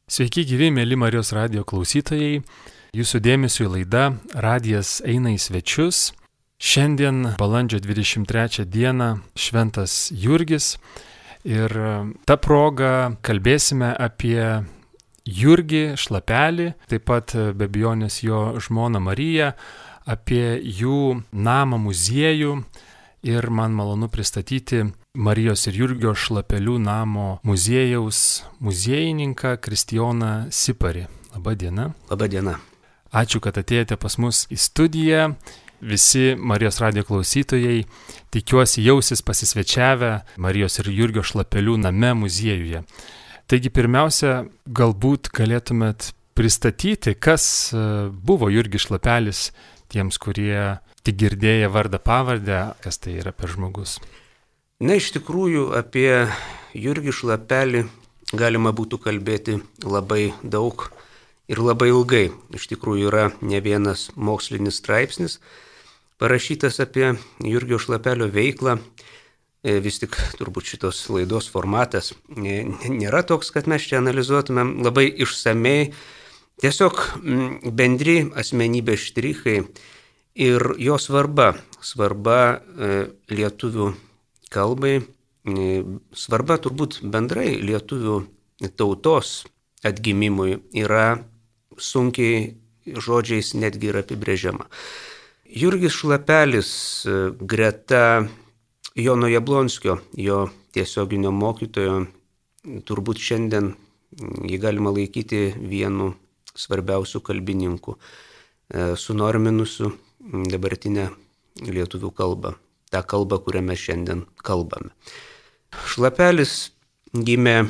Sveiki gyvi, mėly Marijos radijo klausytojai. Jūsų dėmesio laida Radijas eina į svečius. Šiandien balandžio 23 dieną Šventas Jurgis. Ir ta proga kalbėsime apie Jurgį Šlapelį, taip pat be abejonės jo žmoną Mariją, apie jų namą muziejų. Ir man malonu pristatyti Marijos ir Jurgio Šlapelių namo muziejaus muziejininką Kristijoną Siparį. Labą dieną. Labą dieną. Ačiū, kad atėjote pas mus į studiją. Visi Marijos radijo klausytojai, tikiuosi, jausis pasisvečiavę Marijos ir Jurgio Šlapelių name muziejuje. Taigi pirmiausia, galbūt galėtumėt pristatyti, kas buvo Jurgis Šlapelis tiems, kurie tik girdėję vardą pavardę, kas tai yra per žmogus. Na, iš tikrųjų, apie Jurgį Šlapelį galima būtų kalbėti labai daug ir labai ilgai. Iš tikrųjų, yra ne vienas mokslinis straipsnis parašytas apie Jurgio Šlapelio veiklą. Vis tik turbūt šitos laidos formatas nėra toks, kad mes čia analizuotumėm labai išsamei. Tiesiog bendri asmenybės štrichai ir jo svarba lietuvių kalbai, svarba turbūt bendrai lietuvių tautos atgimimui yra sunkiai žodžiais netgi ir apibrėžiama. Jurgis Šlapelis greta Jono Jablonskio, jo tiesioginio mokytojo, turbūt šiandien jį galima laikyti vienu svarbiausių kalbininkų, sunorminusiu dabartinę lietuvių kalbą, tą kalbą, kurią mes šiandien kalbame. Šlapelis gimė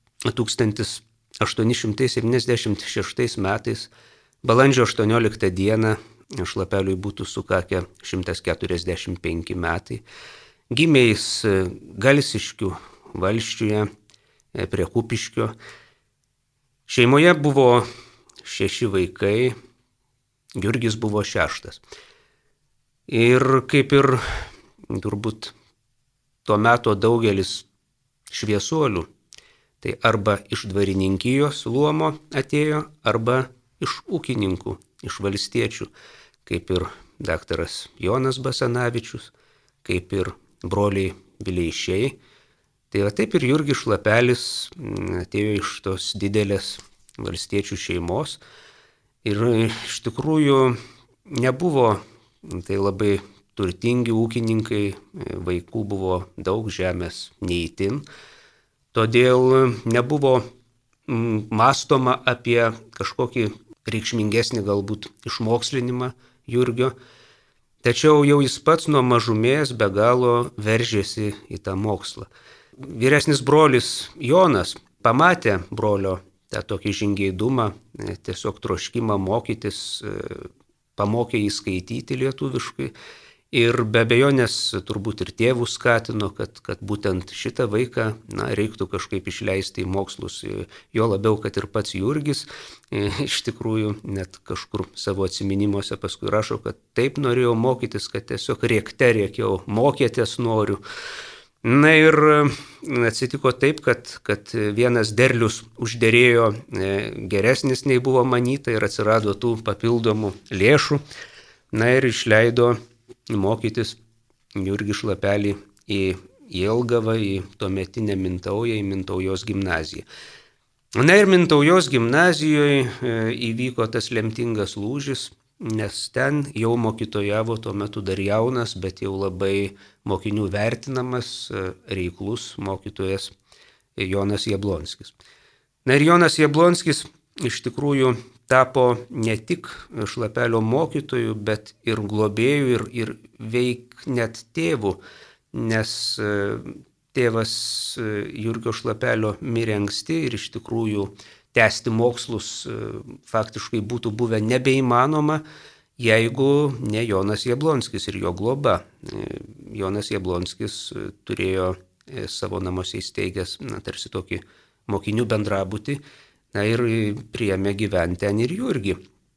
1876 metais, balandžio 18 dieną, Šlapeliui būtų sukakę 145 metai. Gimė jis Galsiškių valsčiuje prie Kupiškio. Šeimoje buvo 6 vaikai, Jurgis buvo 6. Ir kaip ir turbūt tuo metu daugelis šviesuolių, tai arba iš dvarininkijos luomo atėjo, arba iš ūkininkų, iš valstiečių, kaip ir daktaras Jonas Basanavičius, kaip ir broliai Vileišiai. Tai va taip ir Jurgis Šlapelis atėjo iš tos didelės valstiečių šeimos. Ir iš tikrųjų nebuvo tai labai turtingi ūkininkai, vaikų buvo daug, žemės neįtin. Todėl nebuvo mąstoma apie kažkokį reikšmingesnį galbūt išmokslinimą Jurgio. Tačiau jau jis pats nuo mažumės be galo veržėsi į tą mokslą. Vyresnis brolis Jonas pamatė brolio tą tokį žingeidumą, tiesiog troškimą mokytis, pamokė jį skaityti lietuviškai ir be abejonės turbūt ir tėvų skatino, kad būtent šitą vaiką reiktų kažkaip išleisti į mokslus. Jo labiau, kad ir pats Jurgis iš tikrųjų net kažkur savo atsiminimuose paskui rašo, kad taip norėjau mokytis, kad tiesiog rėkiau, mokėtės noriu. Na ir atsitiko taip, kad vienas derlius užderėjo geresnis nei buvo manyta ir atsirado tų papildomų lėšų. Na ir išleido mokytis Jurgį Šlapelį į Jelgavą, į tuometinę Mintaują, į Mintaujos gimnaziją. Na ir Mintaujos gimnazijoje įvyko tas lemtingas lūžis, nes ten jau mokytojavo tuo metu dar jaunas, bet jau labai mokinių vertinamas, reiklus mokytojas Jonas Jablonskis. Na ir Jonas Jablonskis iš tikrųjų tapo ne tik Šlapelio mokytoju, bet ir globėju ir veik net tėvu, nes tėvas Jurgio Šlapelio mirė anksti ir iš tikrųjų tęsti mokslus faktiškai būtų buvę nebeįmanoma, jeigu ne Jonas Jablonskis ir jo globa. Jonas Jablonskis turėjo savo namuose įsteigęs tarsi tokį mokinių bendrabutį, ir priėmė gyventi ten ir Jurgį.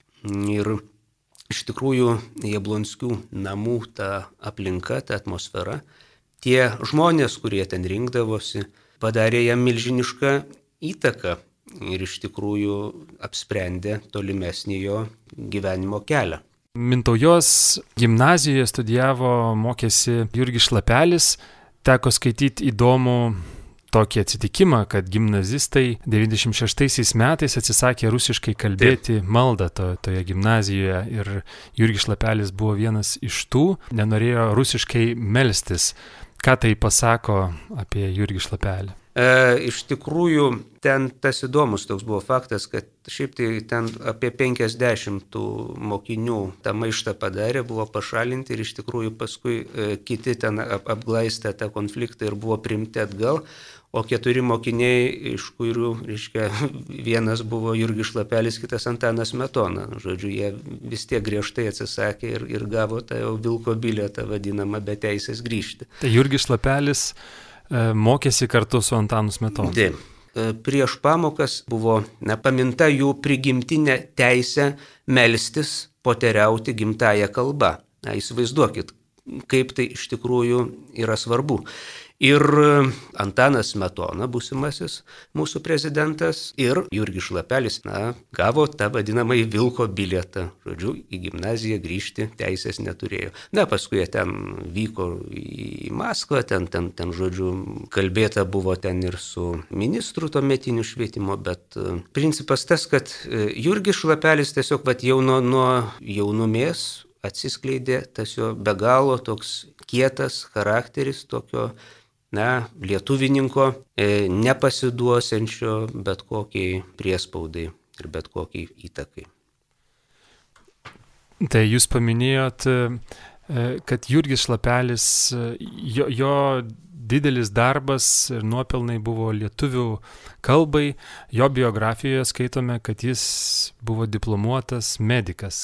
Ir iš tikrųjų Jablonskių namų ta aplinka, ta atmosfera, tie žmonės, kurie ten rinkdavosi, padarė jam milžinišką įtaką. ir iš tikrųjų apsprendė tolimesnį jo gyvenimo kelią. Mintaujos gimnazijoje studijavo, mokėsi Jurgis Šlapelis. Teko skaityti įdomų tokį atsitikimą, kad gimnazistai 96 metais atsisakė rusiškai kalbėti maldą toje gimnazijoje ir Jurgis Šlapelis buvo vienas iš tų, nenorėjo rusiškai melstis. Ką tai pasako apie Jurgį Šlapelį? Iš tikrųjų, ten tas įdomus toks buvo faktas, kad šiaip tai ten apie 50 mokinių tą maištą padarė, buvo pašalinti ir iš tikrųjų paskui kiti ten apglaistė tą konfliktą ir buvo priimti atgal, o 4 mokiniai, iš kurių, reiškia, vienas buvo Jurgis Šlapelis, kitas Antanas Smetona. Žodžiu, jie vis tiek griežtai atsisakė ir gavo tą jau vilko bilietą vadinamą be teisės grįžti. Tai Jurgis Šlapelis mokėsi kartu su Antanu Smetonu. Taip. Prieš pamokas buvo paminta jų prigimtinė teisė melstis, poteriauti gimtąją kalbą. Įsivaizduokit, kaip tai iš tikrųjų yra svarbu. Ir Antanas Smetona, būsimasis mūsų prezidentas, ir Jurgis Šlapelis, gavo tą vadinamąjį vilko bilietą. Žodžiu, į gimnaziją grįžti teisės neturėjo. Paskui jie ten vyko į Maskvą, ten, žodžiu, kalbėta buvo ten ir su ministru tuometiniu švietimo, bet principas tas, kad Jurgis Šlapelis tiesiog jau nuo jaunumės atsiskleidė tas jo be galo toks kietas charakteris, tokio lietuvininko, nepasiduosiančio bet kokiai priespaudai ir bet kokiai įtakai. Tai jūs paminėjot, kad Jurgis Šlapelis, jo didelis darbas ir nuopelnai buvo lietuvių kalbai. Jo biografijoje skaitome, kad jis buvo diplomuotas medikas.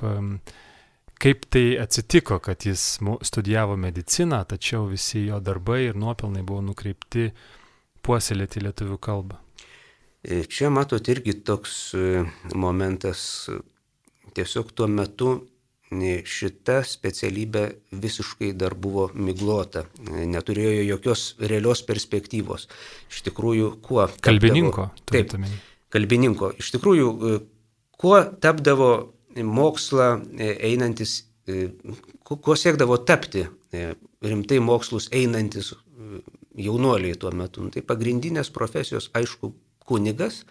Kaip tai atsitiko, kad jis studijavo mediciną, tačiau visi jo darbai ir nuopelnai buvo nukreipti puoselėti lietuvių kalbą? Čia matot irgi toks momentas, tiesiog tuo metu šita specialybė visiškai dar buvo miglota, neturėjo jokios realios perspektyvos. Iš tikrųjų, kuo... Kalbininko. Taip, kalbininko. Iš tikrųjų, kuo tapdavo mokslą einantis, kuo siekdavo tapti rimtai mokslus einantis jaunuoliai tuo metu. Tai pagrindinės profesijos, aišku, kunigas,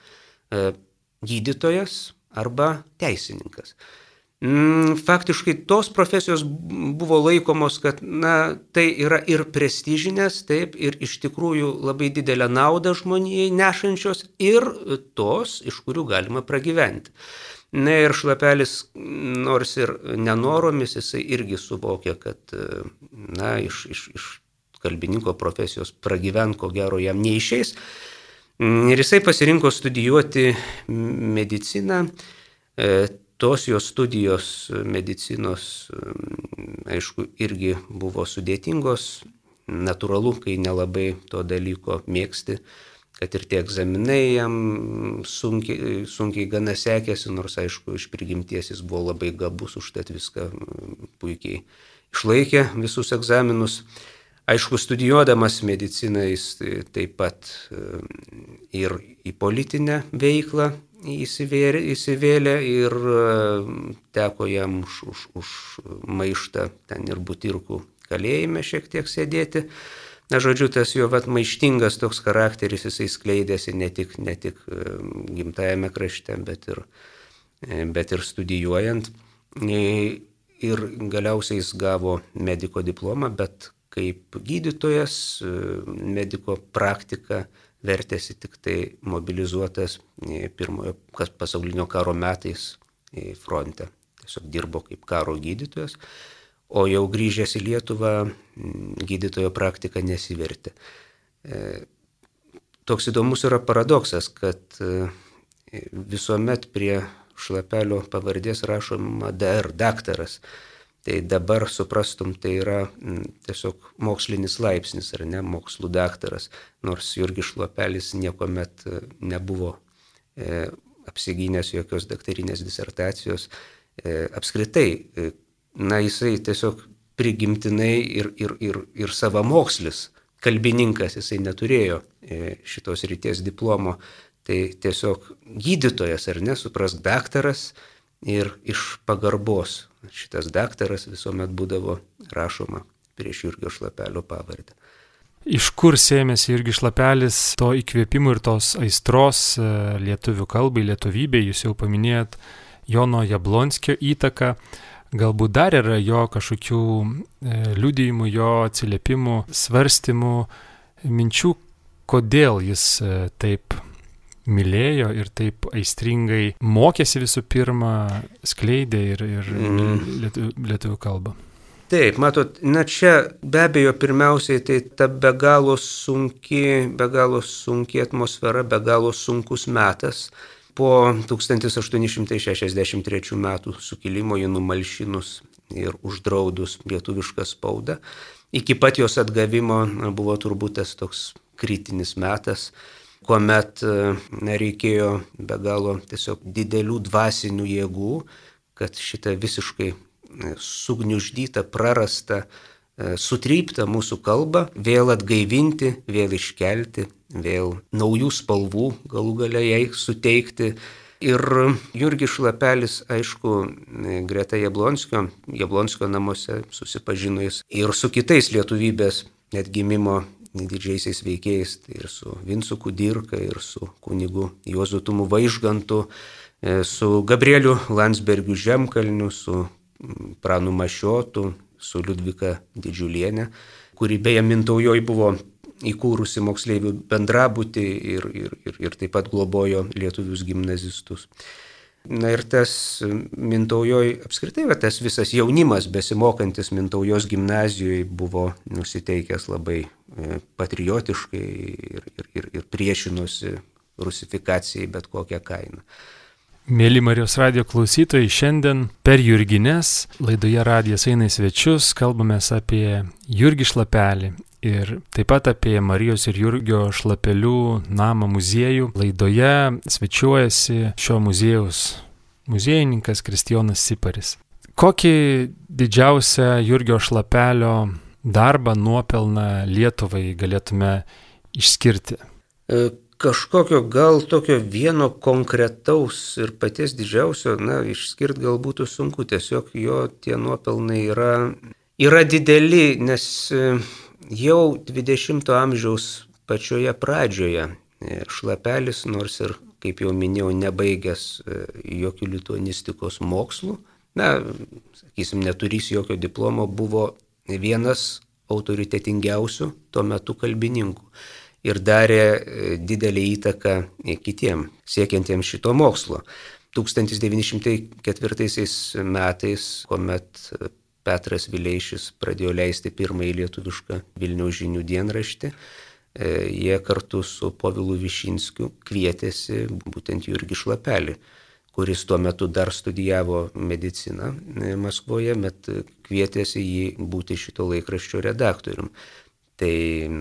gydytojas arba teisininkas. Faktiškai tos profesijos buvo laikomos, kad tai yra ir prestižinės, taip, ir iš tikrųjų labai didelę naudą žmonijai nešančios ir tos, iš kurių galima pragyventi. Ir Šlapelis, nors ir nenoromis, jisai irgi suvokė, kad iš kalbininko profesijos pragyvent, ko gero, jam neišeis. Ir jisai pasirinko studijuoti mediciną. Tos jo studijos medicinos, aišku, irgi buvo sudėtingos. Natūralu, kai nelabai to dalyko mėgsti, kad ir tie egzaminai jam sunkiai gana sekėsi, nors aišku, iš prigimties jis buvo labai gabus, užtat viską puikiai išlaikė visus egzaminus. Aišku, studijuodamas mediciną jis taip pat ir į politinę veiklą įsivėlė ir teko jam už maištą ten ir Butirkų kalėjime šiek tiek sėdėti. Žodžiu, tas jo maištingas toks charakteris, jisai skleidėsi ne tik gimtajame krašte, bet ir studijuojant. Ir galiausiai jis gavo mediko diplomą, bet kaip gydytojas mediko praktika vertėsi tik tai mobilizuotas pirmojo pasaulinio karo metais fronte. Tiesiog dirbo kaip karo gydytojas. O jau grįžęs į Lietuvą gydytojo praktika nesivertė. Toks įdomus yra paradoksas, kad visuomet prie Šlapelio pavardės rašoma DR, daktaras. Tai dabar suprastum, tai yra tiesiog mokslinis laipsnis, ar ne, mokslų daktaras. Nors Jurgis Šlapelis niekuomet nebuvo apsigynęs jokios daktarinės disertacijos. Apskritai, jisai tiesiog prigimtinai ir savamokslis kalbininkas, jisai neturėjo šitos ryties diplomo, Tai tiesiog gydytojas, ar ne, suprask, daktaras ir iš pagarbos. Šitas daktaras visuomet būdavo rašoma prieš Jurgio Šlapelio pavardę. Iš kur sėmėsi Jurgis Šlapelis to įkvėpimo ir tos aistros lietuvių kalbai, lietuvybei? Jūs jau paminėjot Jono Jablonskio įtaką. Galbūt dar yra jo kažkokių liudijimų, jo atsiliepimų, svarstymų, minčių, kodėl jis taip mylėjo ir taip aistringai mokėsi visų pirma, skleidė ir lietuvių kalbą. Taip, matot, čia be abejo pirmiausiai tai ta be galo sunki atmosfera, be galo sunkus metas. Po 1863 metų sukilimo jį numalšinus ir uždraudus lietuvišką spaudą. Iki pat jos atgavimo buvo turbūt tas toks kritinis metas, kuomet reikėjo be galo tiesiog didelių dvasinių jėgų, kad šitą visiškai sugniuždytą, prarastą, sutryptą mūsų kalbą vėl atgaivinti, vėl iškelti, vėl naujų spalvų galų gale jai suteikti. Ir Jurgis Šlapelis, aišku, greta Jablonskio namuose susipažino jis ir su kitais lietuvybės atgimimo didžiaisiais veikėjais, tai ir su Vincu Kudirka, ir su kunigu Juozu Tumu Vaižgantu, su Gabrieliu Landsbergiu Žemkalniu, su Pranu Mašiotu, su Liudvika Didžiulienė, kuri beje Mintaujoj buvo įkūrusi moksleivių bendrabutį ir taip pat globojo lietuvius gimnazistus. Na ir tas Mintaujoj, apskritai, tas visas jaunimas besimokantis Mintaujos gimnazijoje buvo nusiteikęs labai patriotiškai ir priešinosi rusifikacijai bet kokią kainą. Mėly Marijos radijo klausytojai, šiandien per Jurgines laidoje Radijas eina į svečius, kalbamės apie Jurgį Šlapelį ir taip pat apie Marijos ir Jurgio Šlapelių namą muziejų. Laidoje svečiuojasi šio muziejaus muziejininkas Kristijonas Siparis. Kokį didžiausią Jurgio Šlapelio darbą, nuopelną Lietuvai galėtume išskirti? Kažkokio gal tokio vieno konkretaus ir paties didžiausio, išskirti gal būtų sunku, tiesiog jo tie nuopelnai yra dideli, nes jau 20 amžiaus pačioje pradžioje Šlapelis, nors ir, kaip jau minėjau, nebaigęs jokių lituanistikos mokslų, sakysim, neturys jokio diplomo, buvo vienas autoritetingiausių tuo metu kalbininkų. Ir darė didelį įtaką kitiem siekiantiems šito mokslo. 1904 metais, kuomet Petras Vileišis pradėjo leisti pirmąjį lietuvišką Vilniaus žinių dienraštį, jie kartu su Povilu Višinskiu kvietėsi būtent Jurgį Šlapelį, kuris tuo metu dar studijavo mediciną Maskvoje, bet kvietėsi jį būti šito laikraščio redaktorium. Tai,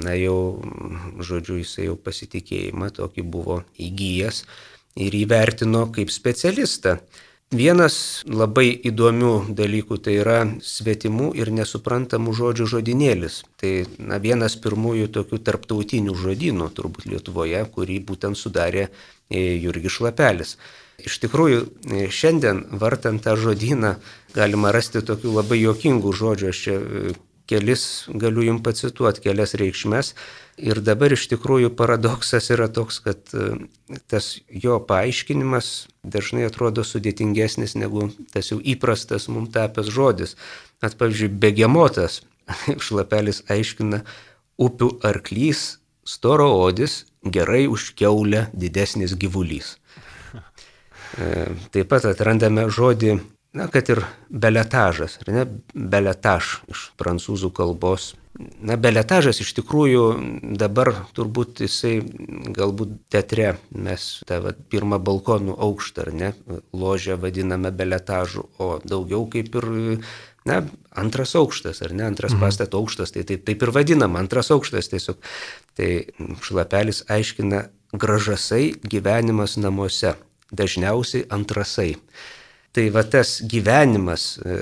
jisai jau pasitikėjimą tokį buvo įgyjęs ir įvertino kaip specialistą. Vienas labai įdomių dalykų tai yra svetimų ir nesuprantamų žodžių žodynėlis. Tai vienas pirmųjų tokių tarptautinių žodynų turbūt Lietuvoje, kurį būtent sudarė Jurgis Šlapelis. Iš tikrųjų, šiandien vartant tą žodyną galima rasti tokių labai juokingų žodžių. Aš čia galiu jums pacituoti kelias reikšmes. Ir dabar iš tikrųjų paradoksas yra toks, kad tas jo paaiškinimas dažnai atrodo sudėtingesnis negu tas jau įprastas mums tapęs žodis. Pavyzdžiui, begemotas. Šlapelis aiškina: upių arklys, storoodis, gerai už kiaulę didesnis gyvulys. Taip pat atrandame žodį, kad ir beletažas, ar ne? Beletaž iš prancūzų kalbos. Beletažas iš tikrųjų dabar turbūt jisai galbūt teatre mes tą pirmą balkonų aukštą, ar ne, ložę vadiname beletažu, o daugiau kaip ir antras aukštas, ar ne, antras pastato aukštas, tai taip ir vadinama, antras aukštas tiesiog. Tai Šlapelis aiškina: gražasai gyvenimas namuose, dažniausiai antrasai. Tai tas gyvenimas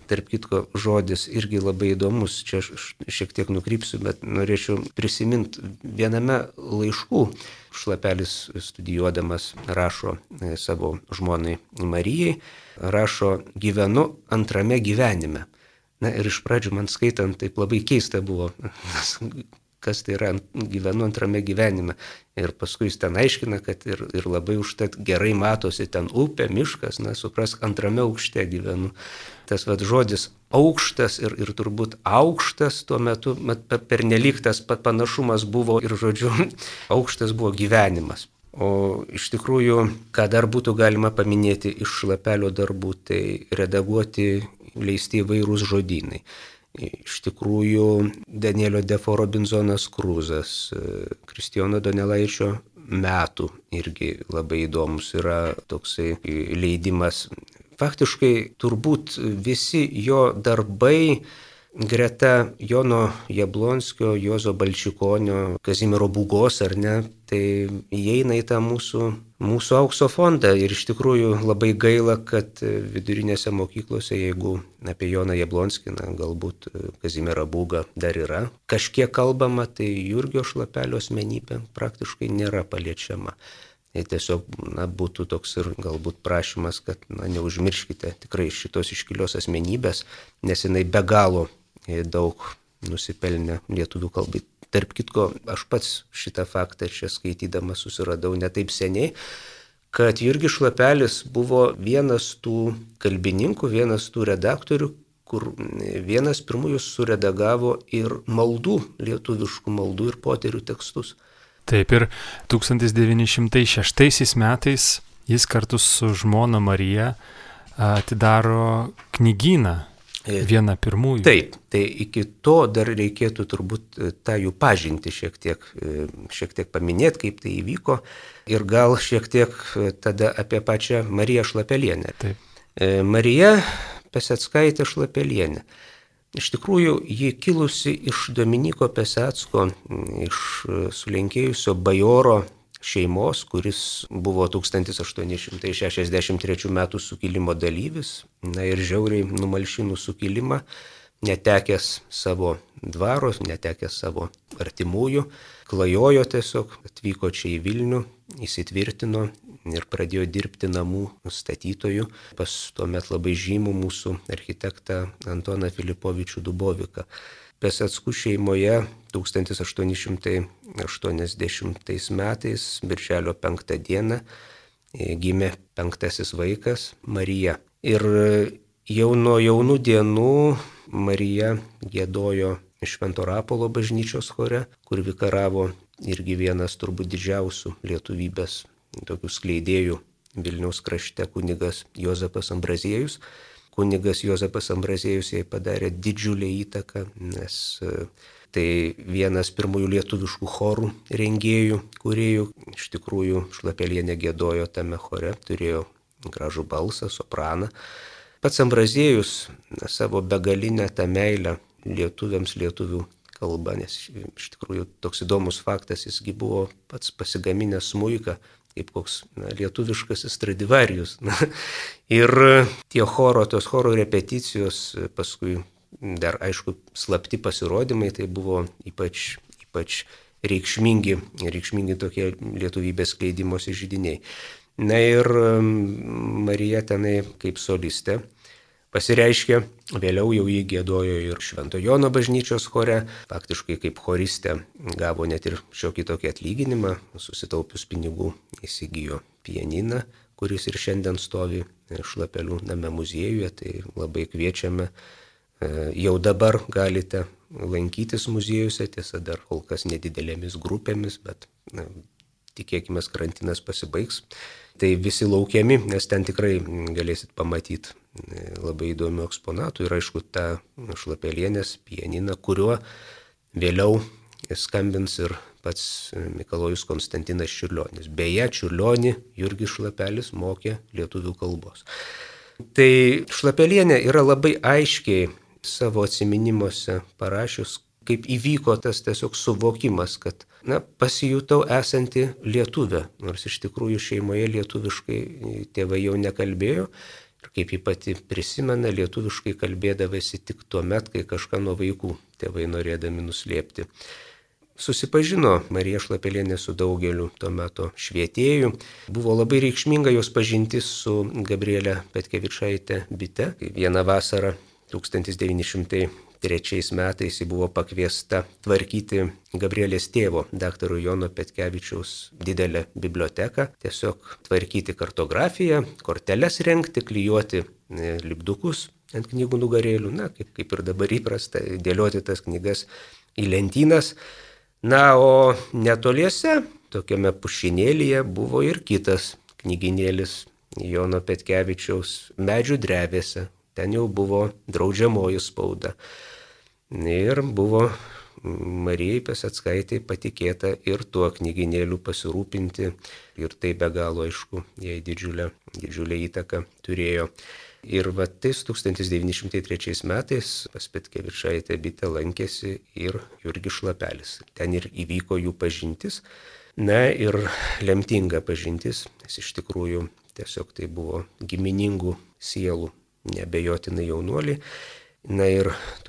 tarp kitko, žodis irgi labai įdomus, čia aš šiek tiek nukrypsiu, bet norėčiau prisiminti viename laiškų. Šlapelis studijuodamas rašo savo žmonai Marijai, rašo gyvenu antrame gyvenime. Na ir iš pradžių man skaitant taip labai keista buvo, kas tai yra gyvenu antrame gyvenime. Ir paskui jis ten aiškina, kad ir labai užtat gerai matosi ten upė, miškas, na suprask, antrame aukšte gyvenu. Tas žodis aukštas ir turbūt aukštas tuo metu, pernelyg tas panašumas buvo ir žodžiu, aukštas buvo gyvenimas. O iš tikrųjų, ką dar būtų galima paminėti iš Šlapelio darbų, tai redaguoti leisti įvairūs žodynai. Iš tikrųjų, Danielio Defo Robinzonas Kruzas, Kristijono Donelaičio metų irgi labai įdomus yra toksai leidimas. Faktiškai turbūt visi jo darbai greta Jono Jablonskio, Juozo Balčikonio, Kazimiero Būgos, ar ne, tai įeina į tą mūsų aukso fondą. Ir iš tikrųjų labai gaila, kad vidurinėse mokyklose, jeigu apie Joną Jablonskį, galbūt Kazimierą Būgą dar yra kažkiek kalbama, tai Jurgio Šlapelio asmenybė praktiškai nėra paliečiama. Tai tiesiog būtų toks ir galbūt prašymas, kad neužmirškite tikrai šitos iškilios asmenybės, nes jinai be galo daug nusipelnė lietuvių kalbai. Tarp kitko, aš pats šitą faktą čia skaitydamas susiradau ne taip seniai, kad Jurgis Šlapelis buvo vienas tų kalbininkų, vienas tų redaktorių, kur vienas pirmųjų suredagavo ir maldų, lietuviškų maldų ir poterių tekstus. Taip, ir 1906 metais jis kartu su žmona Marija atidaro knygyną. Viena pirmųjų. Taip, tai iki to dar reikėtų turbūt tą jų pažinti šiek tiek paminėti, kaip tai įvyko, ir gal šiek tiek tada apie pačią Mariją Šlapelienę. Taip. Marija Peseckaitė Šlapelienė. Iš tikrųjų, ji kilusi iš Dominyko Pesecko, iš sulenkėjusio bajoro šeimos, kuris buvo 1863 metų sukilimo dalyvis, ir žiauriai numalšinų sukilimą, netekęs savo dvaros, netekęs savo artimųjų, klajojo tiesiog, atvyko čia į Vilnių, įsitvirtino ir pradėjo dirbti namų statytojų pas tuomet labai žymų mūsų architektą Antoną Filipovičių Duboviką. Peseckų šeimoje 1880 metais, birželio 5 dieną, gimė 5. vaikas Marija. Ir jau nuo jaunų dienų Marija giedojo Švento Rapolo bažnyčios chore, kur vikaravo irgi vienas turbūt didžiausių lietuvybės tokių skleidėjų Vilniaus krašte kunigas Juozapas Ambraziejus. Kunigas Juozapas Ambraziejus jai padarė didžiulę įtaką, nes tai vienas pirmųjų lietuviškų chorų rengėjų, kūrėjų. Iš tikrųjų, Šlapelienė giedojo tame chore, turėjo gražų balsą, sopraną. Pats Ambraziejus savo begalinę tą meilę lietuviams, lietuvių kalba, nes iš tikrųjų toks įdomus faktas, jisgi buvo pats pasigaminęs smuiką, kaip koks lietuviškas Stradivarius. Ir tos choro repeticijos, paskui dar aišku slapti pasirodymai, tai buvo ypač reikšmingi tokie lietuvybės skleidimosi židiniai. Na ir Marija tenai kaip solistė pasireiškė, vėliau jau jį giedojo ir Švento Jono bažnyčios chore, faktiškai kaip choristė gavo net ir šiokį tokį atlyginimą, susitaupius pinigų įsigijo pianiną, kuris ir šiandien stovi Šlapelių name muziejuje, tai labai kviečiame. Jau dabar galite lankytis muziejuose, tiesa dar kol kas nedidelėmis grupėmis, bet tikėkime, karantinas pasibaigs. Tai visi laukiami, nes ten tikrai galėsit pamatyti labai įdomių eksponatų ir aišku tą Šlapelienės pianiną, kuriuo vėliau skambins ir pats Mikalojus Konstantinas Čiurlionis. Beje, Čiurlionį Jurgis Šlapelis mokė lietuvių kalbos. Tai Šlapelienė yra labai aiškiai savo atsiminimuose parašius, kaip įvyko tas tiesiog suvokimas, kad pasijutau esanti lietuvė, nors iš tikrųjų šeimoje lietuviškai tėvai jau nekalbėjo. Ir kaip ji pati prisimena, lietuviškai kalbėdavosi tik tuo met, kai kažką nuo vaikų tėvai norėdami nuslėpti. Susipažino Marija Šlapelienė su daugeliu tuo metu švietėjų. Buvo labai reikšminga jos pažintis su Gabriele Petkevičaite Bite. Vieną vasarą 1903 metais ji buvo pakviesta tvarkyti Gabrielės tėvo, daktaro Jono Petkevičiaus didelę biblioteką. Tiesiog tvarkyti kartografiją, korteles rengti, klijuoti lipdukus ant knygų nugarėlių, kaip ir dabar įprasta, dėlioti tas knygas į lentynas. O netoliese, tokiame pušinėlyje, buvo ir kitas knyginėlis Jono Petkevičiaus Medžių drevėse. Ten jau buvo draudžiamoji spauda. Ir buvo Marijai Peseckaitei patikėta ir tuo knyginėliu pasirūpinti. Ir tai be galo, aišku, jai didžiulę įtaką turėjo. Ir tais 1903 metais pas Petkevičaitę Bitę lankėsi ir Jurgis Šlapelis. Ten ir įvyko jų pažintis. Ir lemtinga pažintis, nes iš tikrųjų tiesiog tai buvo giminingų sielų, neabejotinai jaunuoliai. Ir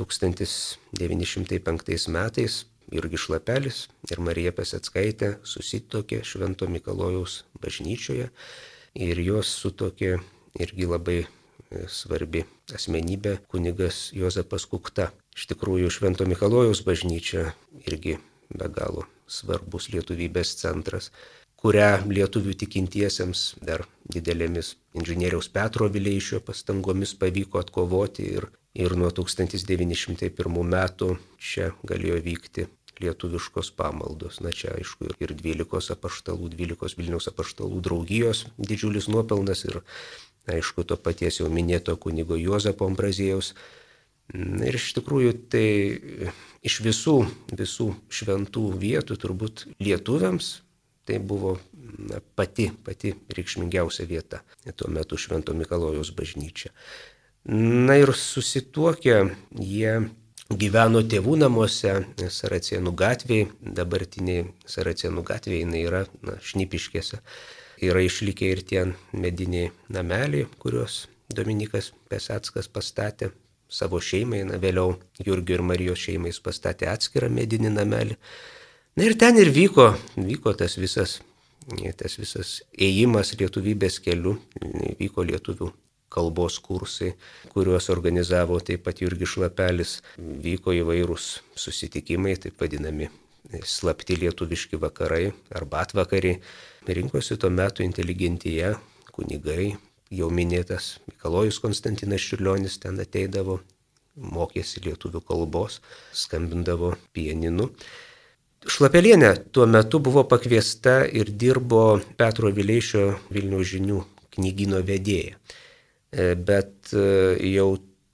1905 metais Jurgis Šlapelis ir Marija Peseckaitė susituokė Švento Mikalojaus bažnyčioje ir jos sutuokė irgi labai svarbi asmenybė kunigas Jozapas Kukta. Iš tikrųjų, Švento Mikalojaus bažnyčia irgi be galo svarbus lietuvybės centras, kurią lietuvių tikintiesiems dar didelėmis inžinieriaus Petro Vileišio pastangomis pavyko atkovoti ir nuo 1901 metų čia galėjo vykti lietuviškos pamaldos. Čia aišku ir 12 Vilniaus apaštalų draugijos didžiulis nuopelnas ir aišku, to paties jau minėto kunigo Juozapo Ambraziejaus. Ir iš tikrųjų tai iš visų šventų vietų turbūt lietuviams tai buvo pati reikšmingiausia vieta. Tuo metu Švento Mikalojaus bažnyčia. Ir susituokę jie gyveno tėvų namuose Saracėnų gatvėje, dabartiniai Saracėnų gatvėje jinai yra Šnipiškėse. Yra išlikę ir tie mediniai nameliai, kuriuos Dominikas Peseckas pastatė savo šeimai, vėliau Jurgio ir Marijos šeimai jis pastatė atskirą medinį namelį. Ir ten ir vyko tas visas ėjimas lietuvybės keliu, vyko lietuvių kalbos kursai, kuriuos organizavo taip pat Jurgis Šlapelis, vyko įvairūs susitikimai, taip vadinami slapti lietuviški vakarai arba atvakariai. Rinkosi tuo metu inteligentija, kunigai, jau minėtas Mikalojus Konstantinas Čiurlionis ten ateidavo, mokėsi lietuvių kalbos, skambindavo pianinu. Šlapelienė tuo metu buvo pakviesta ir dirbo Petro Vileišio Vilniaus žinių knygyno vedėja. Bet jau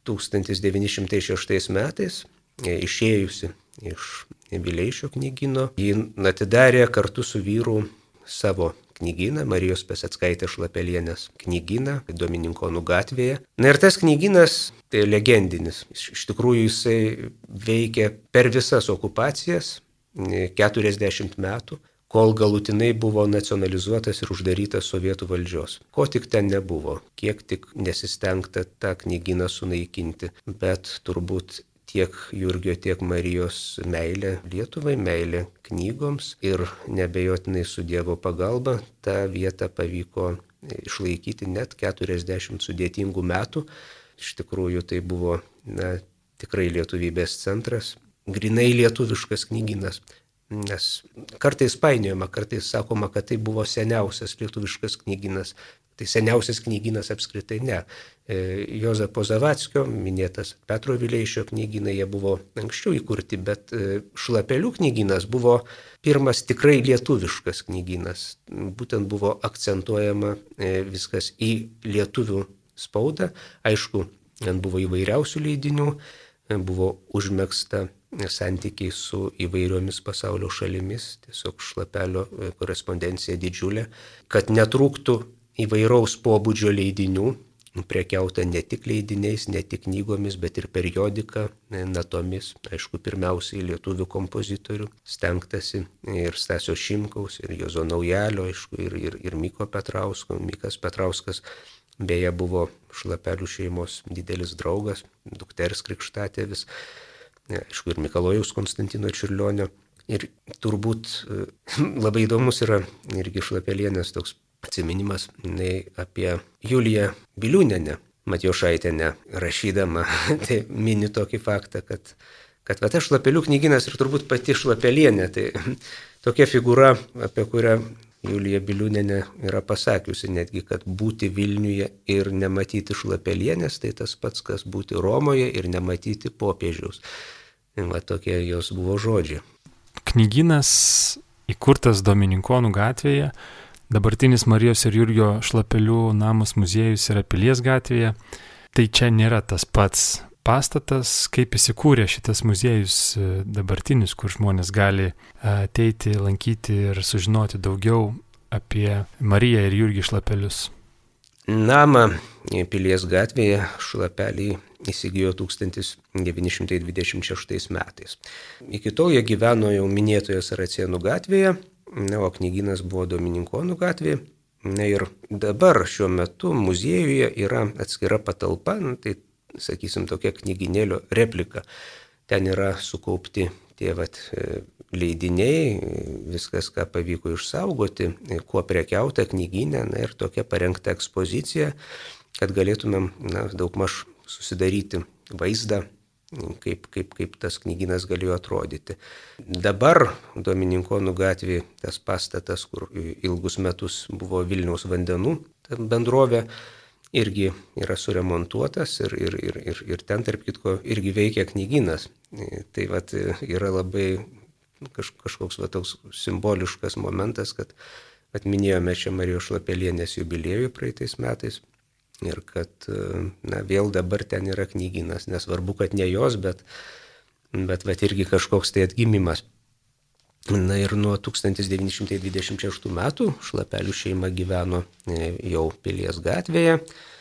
1906 metais išėjusi iš Vileišio knygyno, ji atidarė kartu su vyru savo knygyną, Marijos Peseckaitės Šlapelienės knygyną Domininkonų gatvėje. Ir tas knygynas tai legendinis. Iš tikrųjų jisai veikė per visas okupacijas 40 metų, kol galutinai buvo nacionalizuotas ir uždarytas sovietų valdžios. Ko tik ten nebuvo, kiek tik nesistengta tą knygyną sunaikinti, bet turbūt tiek Jurgio, tiek Marijos meilė Lietuvai, meilė knygoms ir neabejotinai su Dievo pagalba tą vietą pavyko išlaikyti net 40 sudėtingų metų. Iš tikrųjų tai buvo tikrai lietuvybės centras, grinai lietuviškas knygynas. Nes kartais painiojama, kartais sakoma, kad tai buvo seniausias lietuviškas knygynas. Tai seniausias knygynas apskritai ne. Jozapo Zavackio, minėtas Petro Vileišio knygynai, jie buvo anksčiau įkurti, bet Šlapelių knygynas buvo pirmas tikrai lietuviškas knygynas. Būtent buvo akcentuojama viskas į lietuvių spaudą. Aišku, ten buvo įvairiausių leidinių, buvo užmegzta santykiai su įvairiomis pasaulio šalimis, tiesiog Šlapelio korespondencija didžiulė, kad netrūktų įvairaus pobūdžio leidinių, prekiauta ne tik leidiniais, ne tik knygomis, bet ir periodika, natomis, aišku, pirmiausiai lietuvių kompozitorių, stengtasi ir Stasio Šimkaus, ir Juozo Naujalio, aišku, ir Myko Petrausko. Mykas Petrauskas beje buvo Šlapelių šeimos didelis draugas, dukters krikštatėvis, aišku, ir Mikalojaus Konstantino Čiurlionio. Ir turbūt labai įdomus yra irgi Šlapelienės toks atsiminimas apie Juliją Biliūnienę, Matijošaitienę rašydama, tai mini tokį faktą, kad va, Šlapelių knygynas ir turbūt pati Šlapelienė, tai tokia figūra, apie kurią Julija Biliūnienė yra pasakiusi netgi, kad būti Vilniuje ir nematyti Šlapelienės, tai tas pats, kas būti Romoje ir nematyti popiežiaus. Va tokie jos buvo žodžiai. Knygynas įkurtas Domininkonų gatvėje, dabartinis Marijos ir Jurgio Šlapelių namus muziejus yra Pilies gatvėje. Tai čia nėra tas pats pastatas, kaip įsikūrė šitas muziejus dabartinis, kur žmonės gali ateiti, lankyti ir sužinoti daugiau apie Mariją ir Jurgį Šlapelius. Namą Pilies gatvėje Šlapeliai įsigijo 1926 metais. Iki tol jie gyveno jau minėtoje Saracėnų gatvėje, o knygynas buvo Domininkonų gatvėje. Ir dabar šiuo metu muziejuje yra atskira patalpa, tai sakysim tokia knyginėlio replika. Ten yra sukaupti tie leidiniai, viskas, ką pavyko išsaugoti, kuo prekiauta knygyne, ir tokia parengta ekspozicija, kad galėtumėm daugmaž susidaryti vaizdą, kaip tas knygynas galėjo atrodyti. Dabar Domininkonų gatvėje tas pastatas, kur ilgus metus buvo Vilniaus vandenų bendrovė, irgi yra suremontuotas ir ten, tarp kitko, irgi veikia knygynas. Tai yra labai kažkoks toks simboliškas momentas, kad minėjome čia Marijos Šlapelienės jubiliejų praeitais metais ir kad vėl dabar ten yra knygynas. Nesvarbu, kad ne jos, bet irgi kažkoks tai atgimimas. Ir nuo 1926 metų Šlapelių šeima gyveno jau Pilies gatvėje.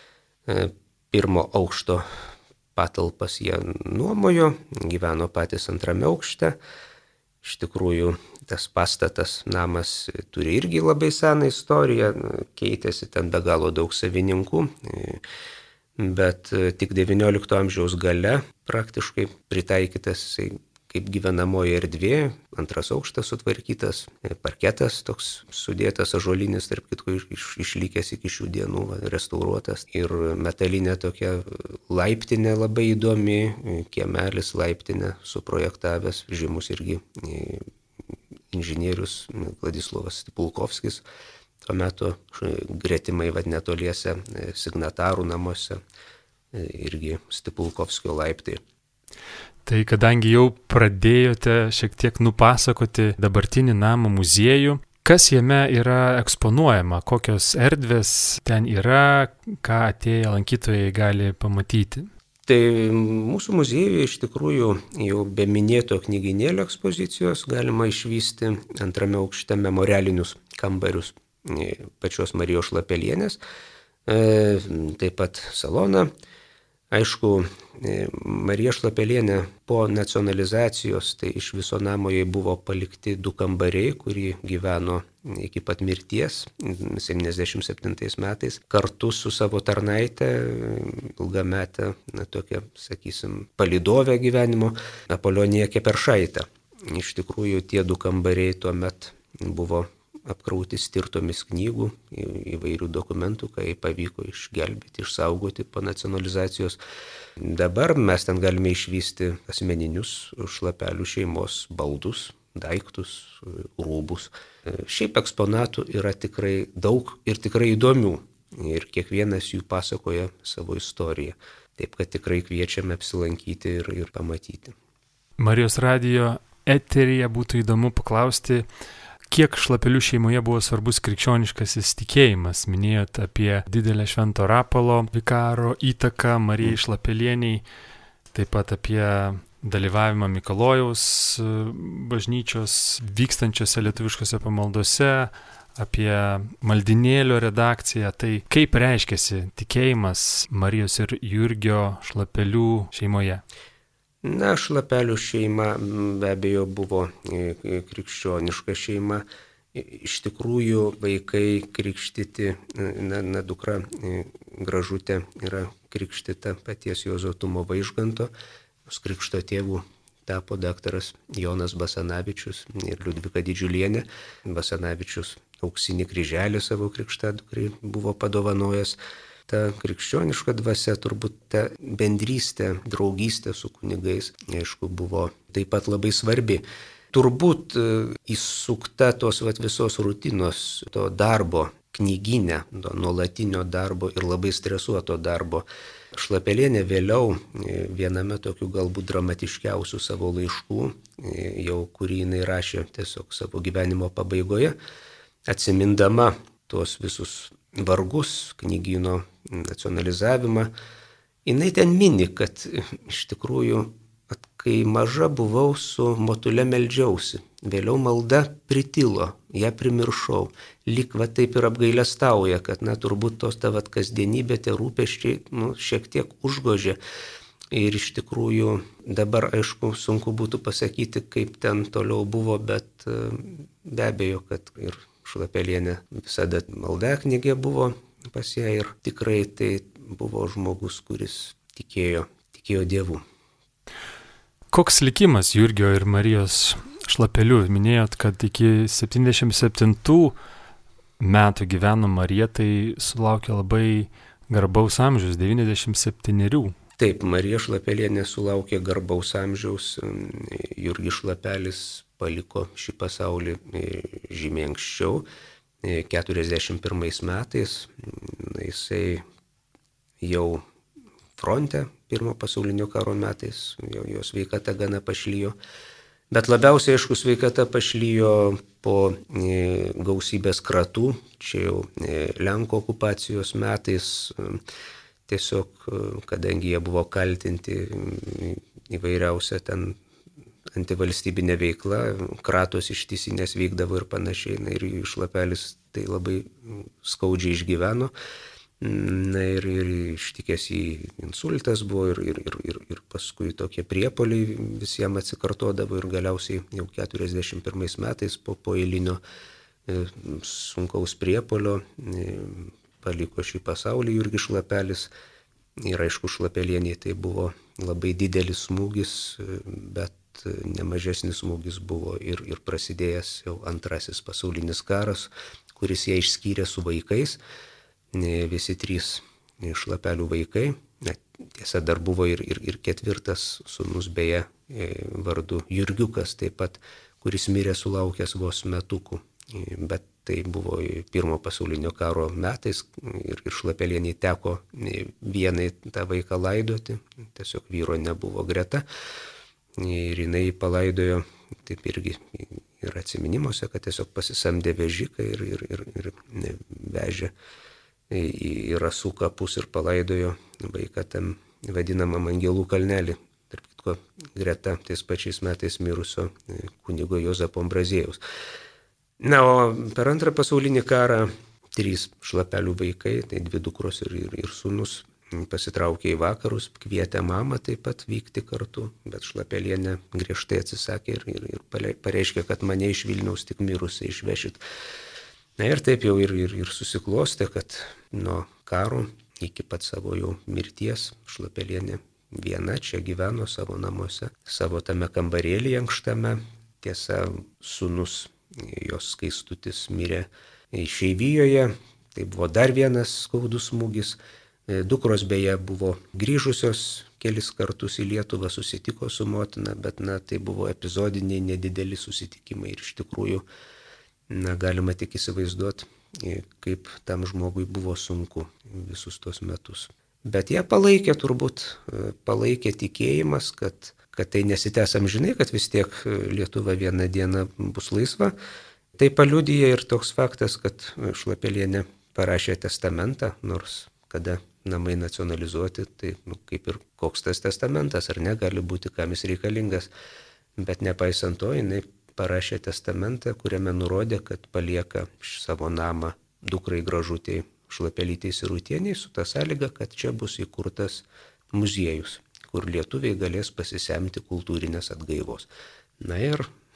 Pirmo aukšto patalpas jie nuomojo, gyveno patys antrame aukšte. Iš tikrųjų, tas pastatas, namas turi irgi labai seną istoriją, keitėsi ten be galo daug savininkų, bet tik XIX amžiaus gale praktiškai pritaikytas kaip gyvenamoji erdvė, antras aukštas sutvarkytas, parketas toks sudėtas ąžuolinis, tarp kitko išlikęs iki šių dienų, restauruotas, ir metalinė tokia laiptinė labai įdomi, kiemelis laiptinė suprojektavęs žymus irgi inžinierius Vladislovas Stipulkovskis, tuo metu gretimai netoliese signatarų namuose irgi Stipulkovskio laiptai. Tai kadangi jau pradėjote šiek tiek nupasakoti dabartinį namą muziejų, kas jame yra eksponuojama, kokios erdvės ten yra, ką atėję lankytojai gali pamatyti? Tai mūsų muziejuje iš tikrųjų jau be minėto knygynėlio ekspozicijos galima išvysti antrame aukšte memorialinius kambarius pačios Marijos Šlapelienės, taip pat saloną. Aišku, Marija Šlapelienė po nacionalizacijos, tai iš viso namo jai buvo palikti 2 kambariai, kurie gyveno iki pat mirties 77 metais, kartu su savo tarnaite, ilgametę, tokia, sakysim, palydovę gyvenimo, Apolonija Keperšaitė. Iš tikrųjų, tie 2 kambariai tuomet buvo apkrauti stirtomis knygų, įvairių dokumentų, kai pavyko išgelbėti, išsaugoti po nacionalizacijos. Dabar mes ten galime išvysti asmeninius Šlapelių šeimos baldus, daiktus, rūbus. Šiaip eksponatų yra tikrai daug ir tikrai įdomių, ir kiekvienas jų pasakoja savo istoriją. Taip, kad tikrai kviečiame apsilankyti ir pamatyti. Marijos radijo eteryje būtų įdomu paklausti, kiek Šlapelių šeimoje buvo svarbus krikščioniškasis tikėjimas? Minėjot apie didelę Švento Rapolo vikaro įtaką Marijai Šlapelieniai, taip pat apie dalyvavimą Mikalojaus bažnyčios vykstančiose lietuviškose pamaldose, apie maldinėlio redakciją. Tai kaip reiškėsi tikėjimas Marijos ir Jurgio Šlapelių šeimoje? Šlapelių šeima be abejo buvo krikščioniška šeima. Iš tikrųjų vaikai krikštyti, dukra Gražutė yra krikštita paties Juozo Tumo Vaižganto, krikšto tėvų tapo daktaras Jonas Basanavičius ir Liudvika Didžiulienė. Basanavičius auksinį kryželį savo krikštadukrai buvo padovanojęs. Ta krikščioniška dvasia, turbūt ta bendrystė, draugystė su kunigais, aišku, buvo taip pat labai svarbi. Turbūt įsukta tos visos rutinos, to darbo, knyginę, to nuolatinio darbo ir labai stresuoto darbo. Šlapelienė vėliau viename tokių galbūt dramatiškiausių savo laiškų, jau kurį jinai rašė tiesiog savo gyvenimo pabaigoje, atsimindama tuos visus vargus, knygyno nacionalizavimą, jinai ten mini, kad iš tikrųjų, kai maža buvau, su motule meldžiausi. Vėliau malda pritilo, ją primiršau. Lyg va taip ir apgailestauja, kad turbūt tos kasdienybė, tie rūpesčiai šiek tiek užgožė. Ir iš tikrųjų dabar, aišku, sunku būtų pasakyti, kaip ten toliau buvo, bet be abejo, kad ir Šlapelienė visada maldaknygė buvo pas ją ir tikrai tai buvo žmogus, kuris tikėjo Dievu. Koks likimas Jurgio ir Marijos Šlapelių? Minėjot, kad iki 77 metų gyveno Marija, tai sulaukė labai garbaus amžiaus, 97. Taip, Marija Šlapelienė sulaukė garbaus amžiaus, Jurgis Šlapelis paliko šį pasaulį žymiai anksčiau, 41 metais. Jisai jau fronte, pirmo pasaulinio karo metais, jo sveikata gana pašlijo. Bet labiausiai, aišku, sveikata pašlijo po gausybės kratų, čia jau Lenkų okupacijos metais, tiesiog, kadangi jie buvo kaltinti įvairiausią ten antivalstybinė veikla, kratos ištisinės vykdavo ir panašiai, ir Šlapelis tai labai skaudžiai išgyveno. Ir ištikęs į insultas buvo ir paskui tokie priepoliai visiems atsikartodavo ir galiausiai jau 41 metais po eilinio sunkaus priepolio paliko šį pasaulį Jurgis Šlapelis. Ir aišku, Šlapelienei tai buvo labai didelis smūgis, bet nemažesnis smūgis buvo ir prasidėjęs jau antrasis pasaulinis karas, kuris ją išskyrė su vaikais. Visi 3 Šlapelių vaikai. Tiesa, dar buvo ir ketvirtas sūnus, beje, vardu Jurgiukas taip pat, kuris mirė sulaukęs vos metukų. Bet tai buvo pirmo pasaulinio karo metais ir Šlapelienei teko vienai tą vaiką laidoti, tiesiog vyro nebuvo greta. Ir jinai palaidojo, taip irgi ir atsiminimuose, kad tiesiog pasisamdė vežiką ir vežė į Rasų kapus ir palaidojo vaiką tam vadinamam Angelų kalnelį, tarp kitko greta tais pačiais metais mirusio kunigo Juozapo Ambraziejaus. O per antrą pasaulinį karą 3 Šlapelių vaikai, tai 2 dukros ir sūnus, pasitraukė į vakarus, kvietė mamą taip pat vykti kartu, bet Šlapelienė griežtai atsisakė ir pareiškė, kad mane iš Vilniaus tik mirusiai išvešit. Ir taip jau ir susiklostė, kad nuo karo iki pat savo jau mirties Šlapelienė viena čia gyveno savo namuose, savo tame kambarėlyje ankštame. Tiesa, sūnus jos Kaistutis mirė išeivijoje, tai buvo dar vienas skaudus smūgis. Dukros beje buvo grįžusios kelis kartus į Lietuvą, susitiko su motina, bet tai buvo epizodiniai nedideli susitikimai ir iš tikrųjų galima tik įsivaizduoti, kaip tam žmogui buvo sunku visus tos metus. Bet ją palaikė tikėjimas, kad tai nesitęs amžinai, kad vis tiek Lietuva vieną dieną bus laisva. Tai paliudija ir toks faktas, kad Šlapelienė parašė testamentą, nors kada namai nacionalizuoti, tai kaip ir koks tas testamentas, ar ne, gali būti, kam jis reikalingas. Bet nepaisant to, jinai parašė testamentą, kuriame nurodė, kad palieka savo namą dukrai Gražutei Šlapelytei Sirutienei su ta sąlyga, kad čia bus įkurtas muziejus, kur lietuviai galės pasisemti kultūrinės atgaivos. Ir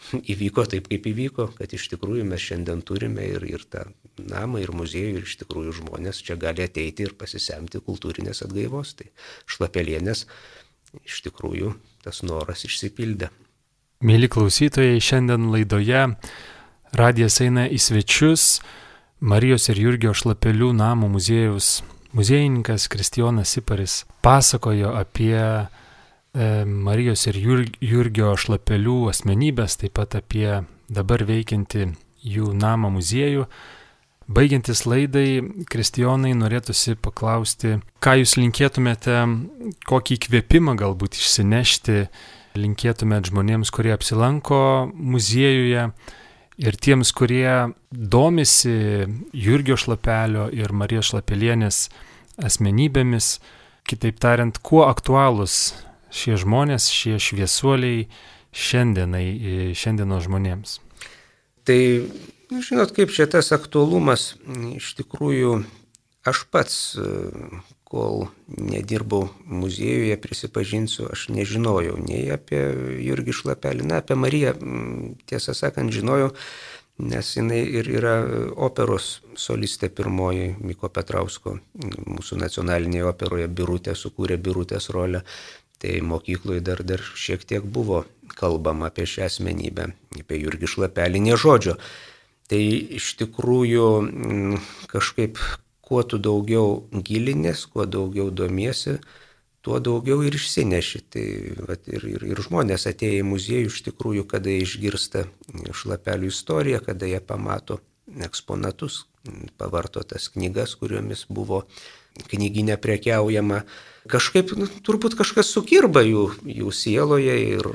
įvyko taip, kaip įvyko, kad iš tikrųjų mes šiandien turime ir tą namą, ir muziejų, ir iš tikrųjų žmonės čia gali ateiti ir pasisemti kultūrinės atgaivos. Tai Šlapelienės iš tikrųjų tas noras išsipildė. Mėly klausytojai, šiandien laidoje radijas eina į svečius. Marijos ir Jurgio Šlapelių namų muziejaus muziejininkas Kristijonas Siparis pasakojo apie Marijos ir Jurgio Šlapelių asmenybės, taip pat apie dabar veikiantį jų namą muziejų. Baigiantis laidai, Kristijonai, norėtųsi paklausti, ką jūs linkėtumėte, kokį įkvėpimą galbūt išsinešti, linkėtumėte žmonėms, kurie apsilanko muziejuje, ir tiems, kurie domisi Jurgio Šlapelio ir Marijos Šlapelienės asmenybėmis, kitaip tariant, kuo aktualūs šie žmonės, šie šviesuoliai šiandienos žmonėms. Tai, žinot, kaip čia tas aktualumas, iš tikrųjų, aš pats, kol nedirbau muziejuje, prisipažinsiu, aš nežinojau nei apie Jurgį Šlapelį, apie Mariją, tiesą sakant, žinojau, nes jinai ir yra operos solistė pirmoji Miko Petrausko, mūsų nacionalinėje operoje Birutė, sukūrė Birutės rolę. Tai mokykloje dar šiek tiek buvo kalbama apie šią asmenybę, apie Jurgį Šlapelį, nė žodžio. Tai iš tikrųjų kažkaip kuo tu daugiau gilinės, kuo daugiau domiesi, tuo daugiau ir išsineši. Tai ir žmonės atėję į muziejų iš tikrųjų, kada jie išgirsta Šlapelių istoriją, kada jie pamato eksponatus, pavarto tas knygas, kuriomis buvo knyginė prekiaujama, kažkaip, turbūt kažkas sukirba jų sieloje ir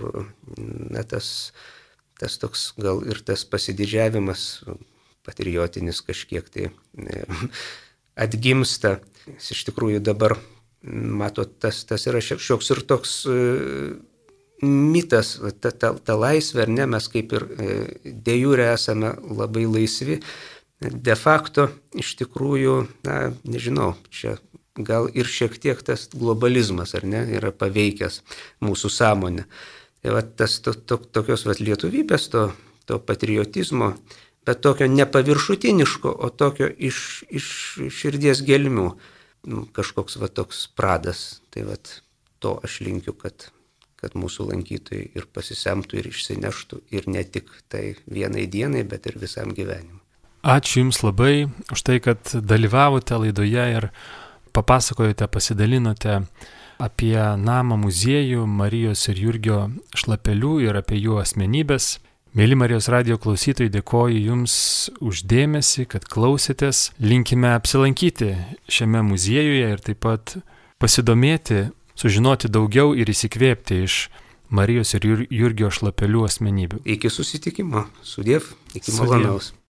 tas toks gal ir tas pasididžiavimas patriotinis kažkiek tai atgimsta. Iš tikrųjų dabar, matot, tas yra šioks ir toks mitas, ta laisvė, ar ne, mes kaip ir de jure esame labai laisvi, de facto iš tikrųjų, nežinau, čia gal ir šiek tiek tas globalizmas, ar ne, yra paveikęs mūsų sąmonę. Tai tas tokios lietuvybės, to patriotizmo, bet tokio nepaviršutiniško, o tokio iš širdies gelmių, kažkoks toks pradas. Tai to aš linkiu, kad mūsų lankytojai ir pasisemtų, ir išsineštų, ir ne tik tai vienai dienai, bet ir visam gyvenimui. Ačiū Jums labai už tai, kad dalyvavote laidoje ir papasakojote, pasidalinote apie namą muziejų Marijos ir Jurgio Šlapelių ir apie jų asmenybės. Mėly Marijos radijo klausytojai, dėkoju Jums už dėmesį, kad klausėtės. Linkime apsilankyti šiame muziejuje ir taip pat pasidomėti, sužinoti daugiau ir įsikvėpti iš Marijos ir Jurgio Šlapelių asmenybių. Iki susitikimo. Sudiev, iki malonaus.